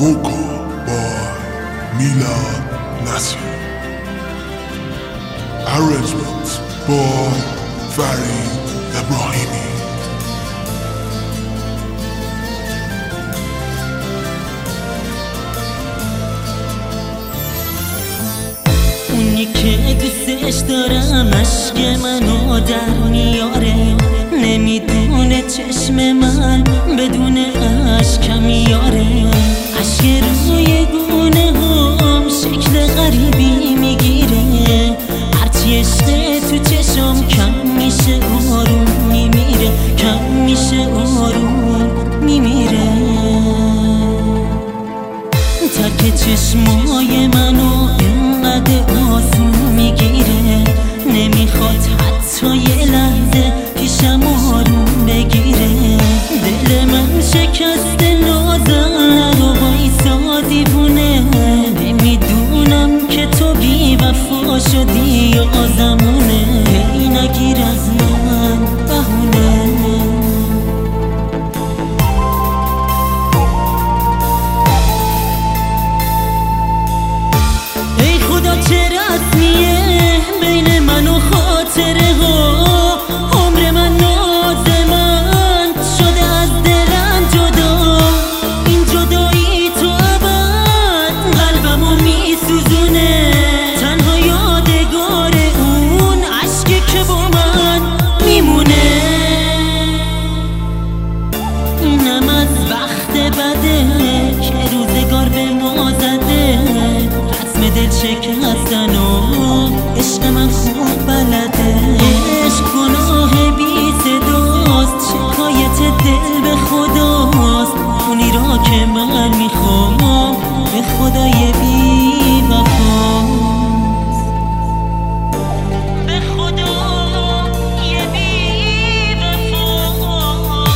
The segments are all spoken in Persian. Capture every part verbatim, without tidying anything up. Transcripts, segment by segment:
Vocal by Milad Nasir. Arrangements by Farid Ebrahimi. اونی که دوستش دارم عشق منو در میاره، نمیدونه چشم من بدون عشق میاره. عشق روی گونه هم شکل غریبی میگیره، هرچی عشق تو چشم کم میشه آروم میمیره، کم میشه آروم میمیره. تک چشمای منو اینقدر آسون میگیره، نمیخواد حتی یه لحظه پیشم آروم بگیره. دل من شکسته نازم و بایستا دیوونه، نمیدونم که تو بی وفا شدی یا زمونه. هی نگیر از من بهونه، چه رسمیه بین من و خاطره ها. عمر من ناز من شده از دلم جدا، این جدایی تو ابد قلبمو میسوزونه. تنها یادگار اون عشقی که با من میمونه. اینم از وقت بده که روزگار به ما زده، دل شکستن و عشق من خوب بلده. عشق گناه بی صداست، شکایت دل به خداست. اونی را که من میخوام به خدای بی وفاست، به خدای بی وفاست.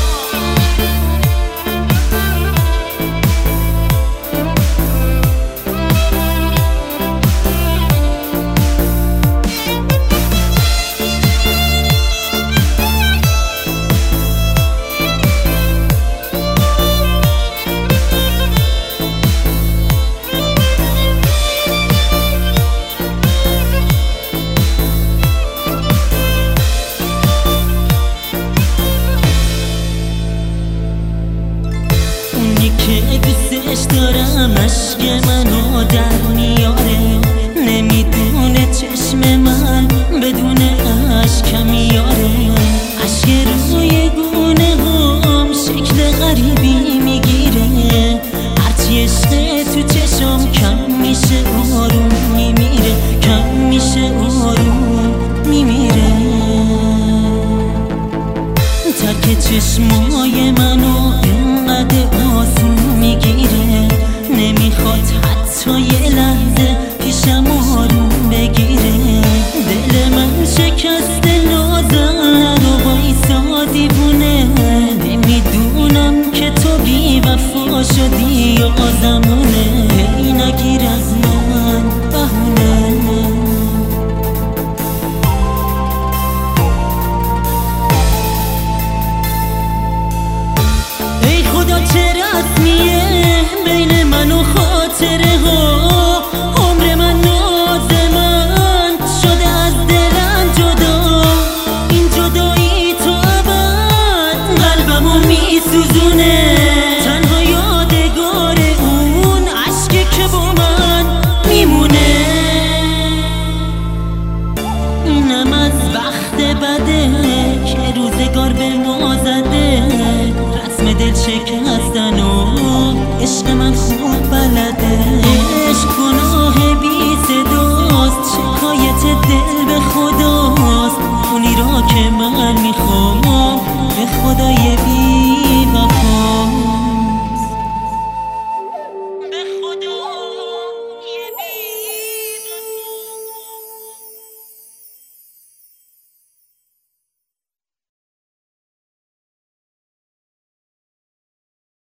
که دوستش دارم عشق منو در میاره، نمیدونه چشم من بدون عشق میاره. عشق روی گونه هم شکل غریبی میگیره، هرچی عشق تو چشم کم میشه آروم میمیره، کم میشه آروم میمیره. تک چشمای منو